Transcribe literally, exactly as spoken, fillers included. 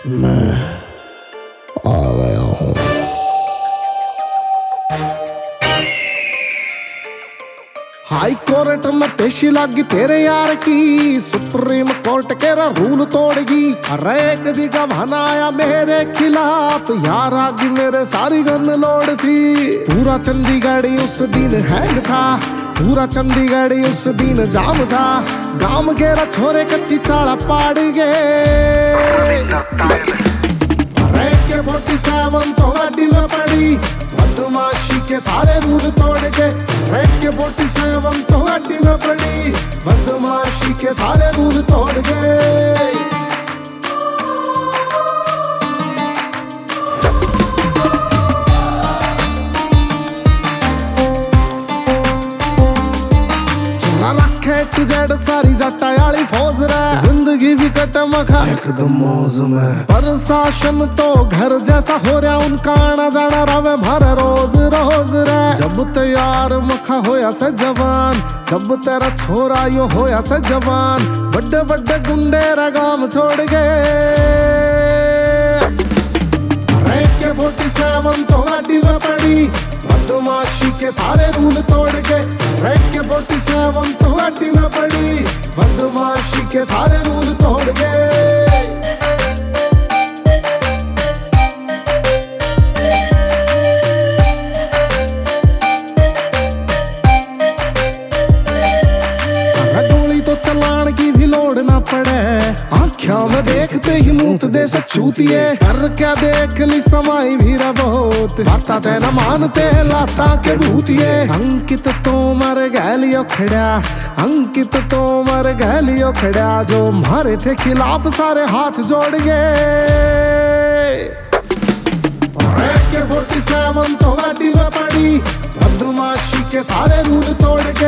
मैं आ गया हूँ। हाई कोर्ट में पेशी लगी तेरे यार की, सुप्रीम कोर्ट केरा रूल तोड़गी। अरे एक भी गवाह आया मेरे खिलाफ, यार आगे मेरे सारी गन लोड थी। पूरा चंडीगढ़ उस दिन हैंग था, पूरा चंडीगढ़ उस दिन जाम था। गांव गेरा छोरे कत्ती चाड़ा पाड़ गए। अरे के फोर्टी सेवन तो गाड़ी में पड़ी, बदमाशी के सारे रूल तोड़ के। अरे के फोर्टी सेवन तो गाड़ी में पड़ी, बदमाशी के सारे रूल तोड़ के। जेड सारी जट्टा वाली फौज रे, जिंदगी भी कटे मखा एकदम मौज में। प्रशासन तो घर जैसा हो रहा, उनका आना जाना रवे मारे रोज रोज रे। जब तैयार मखा होया से जवान, जब तेरा छोरा यो होया से जवान, बड़े बड़े गुंडे रगाम छोड़ गए। अरे के फोर्टी सेवन तो गाड़ी में पड़ी, बदमाशी के सारे रूल तोड़ के। अरे के फोर्टी सेवन तो गाड़ी में पड़ी, बदमाशी के सारे रूल तोड़ के। गोली तो चलान की भी लोड ना पड़े, आँखों में देखते ही मुंह दे से चूतिए। कर क्या देख ली समाई भी बहुत, बाता ते न मानते लाता के भूतिए। अंकित तो मर गलियो खड़ा, अंकित तो मर गलियो खड़ा, जो मारे थे खिलाफ सारे हाथ जोड़ गए। के फोर्टी सेवन तो गाड़ी में पड़ी, बदमाशी के सारे रूल तोड़ के।